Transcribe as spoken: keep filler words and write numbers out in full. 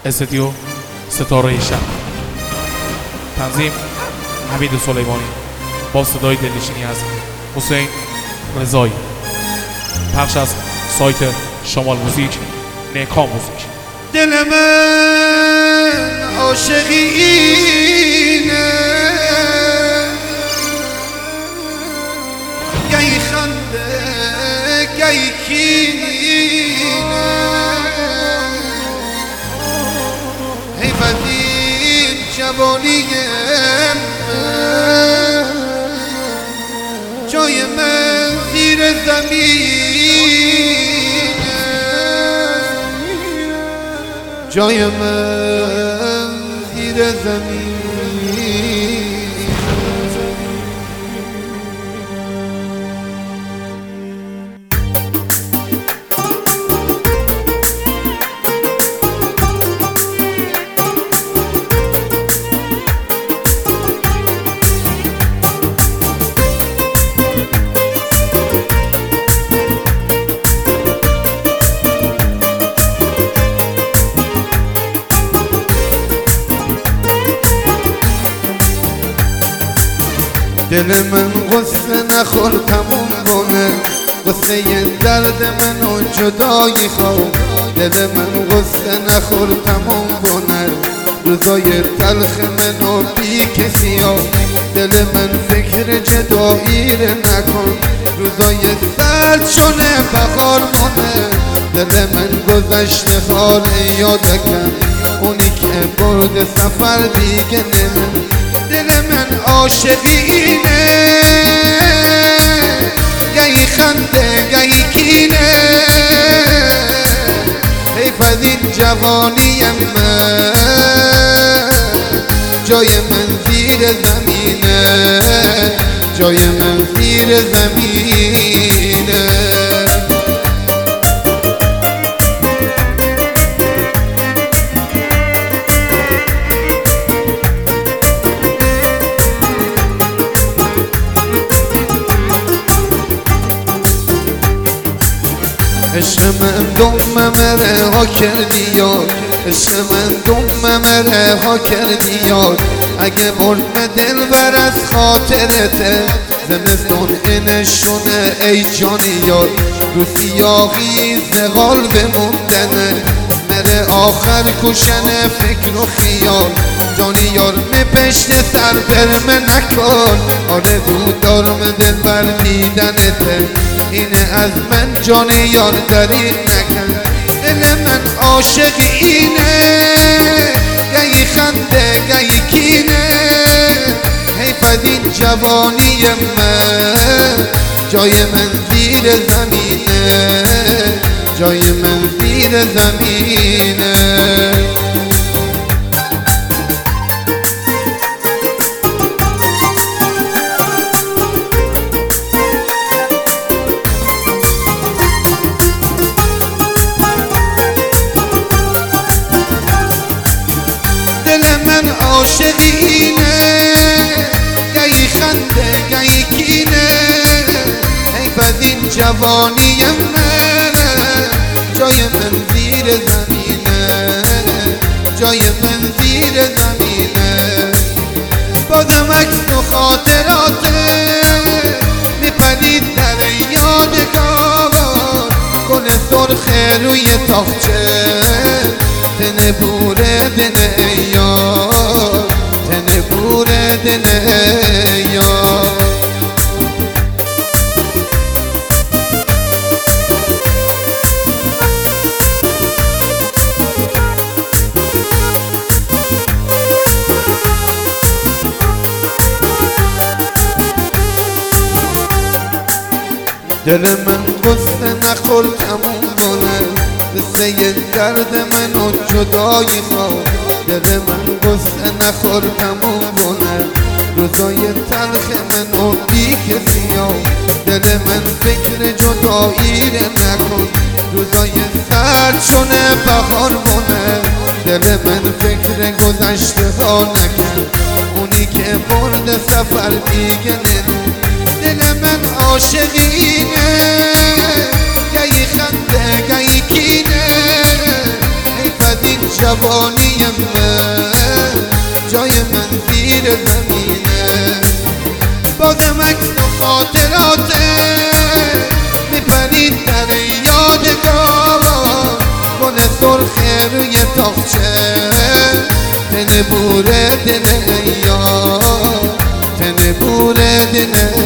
استدیو ستاره شب، تنظیم حمید سلیمانی با صدای دلنشینی از حسین رضایی، پخش از سایت شمال موزیک، نیکا موزیک. دل من عاشقی اینه، گهی خنده گهی کینه، حیف از این جوانی من، جای من زیر زمین، جای من زیر زمین. دل من غصه نخور تموم کنه، غصه درد منو جدایی خواه. دل من غصه نخور تموم کنه، روزای تلخ منو بی کسی ها. دل من فکر جدایی نکن، روزای سرد شونه بخار مونه. دل من گذشته حال یاد کن، اونی که برد سفر دیگه نمون. دل من عاشقینه، گهی خنده گهی کینه، حیف از این جوانی من، جای من زیر زمینه، جای من زیر زمینه. عشق من دم رها کردی یار، عشق من دم رها کردی یار. اگه مرد دل بر از خاطرته، زمستون اینشونه ای جانی یار. رو سیاهی زغال بموندنه، مره آخر کشنه فکر و خیال. جانی یار می پشت سر برمه نکن، آره رو دارم دل بر دیدنته. اینه از من جانی یار داری نکن. دل من عاشق اینه، گهی خنده گهی کینه، حیف از این جوانی من، جای من زیر زمینه، جای من زیر زمینه. عاشقینه، گهی خنده گهی کینه، حیف از این جوانی من، جای من زیر زمینه، جای من زیر زمینه. بازم عکس و خاطراته میپرید در یادگار، گل سرخ روی تاقچه، تن بوره دل یار، تن بوره دل یار. دل من غصه نخور تموم کنه، قصه درد منو جدایی خواه. دل من غصه نخور تموم کنه، روزای تلخ منو بی کسی ها. دل من فکر جدایی نکن، روزای سرد شونه بخار مونه. دل من فکر گذشته ها نکن، اونی که برد سفر دیگه نمون. دل من عاشقینه، گهی خنده گهی کینه، حیف از این جوانی من جای من زیر زمینه بازم عکس و خاطراته میپرید در یادگار گل سرخ روی تاقچه تن بوره دل یار تن بوره دل